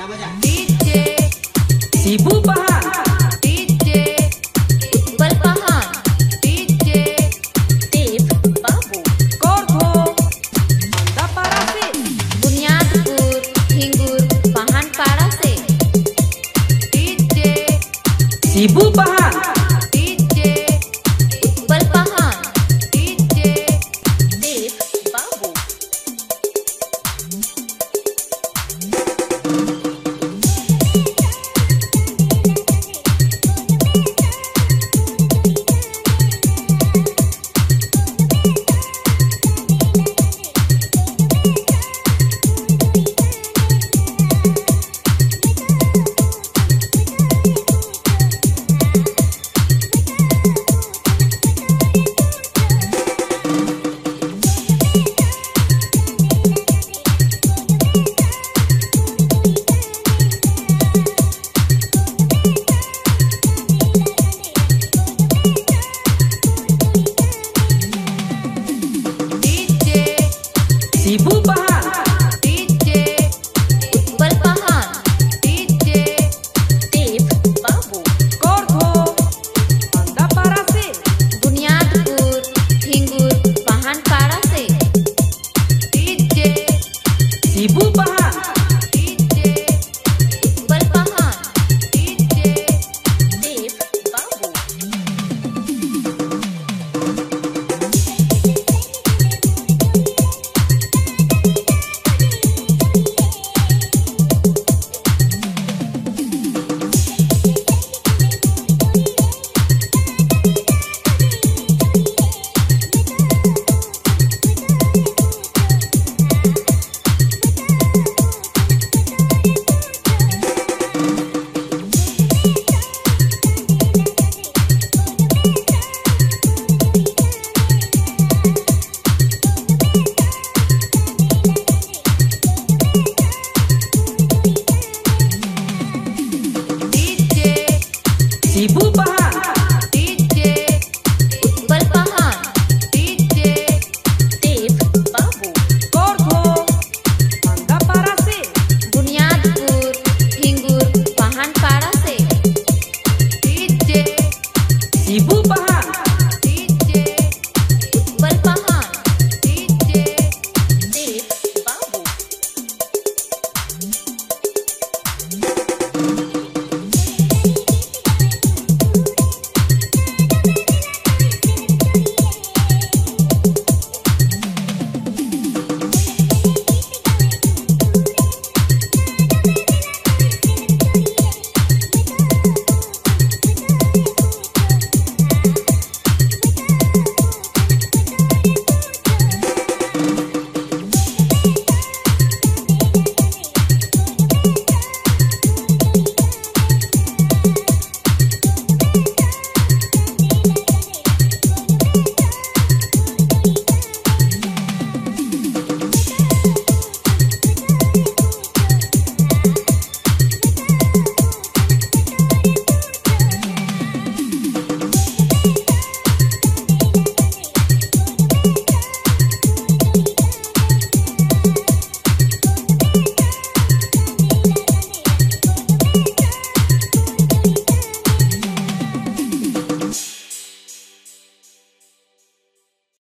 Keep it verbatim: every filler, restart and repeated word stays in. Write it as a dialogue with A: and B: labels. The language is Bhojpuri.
A: डीजे
B: शिबू पहाड़,
A: डीजे उत्पल पहाड़, डीजे देव बाबू
B: कोरधो अंदापाड़ा से,
A: बुनियादपुर हिंगुर पहाड़पाड़ा से, डीजे
B: शिबू पहाड़,
A: डीजे उत्पल पहाड़, डीजे देव बाबू डीजे
B: शिबू पहाड़,
A: डीजे उत्पल पहाड़, डीजे देव बाबू
B: कोरधो अंदापाड़ा से,
A: बुनियादपुर हिंगुर पहाड़पाड़ा से, डीजे
B: शिबू पहाड़,
A: डीजे उत्पल पहाड़, डीजे देव बाबू डीजे
B: शिबू पहाड़।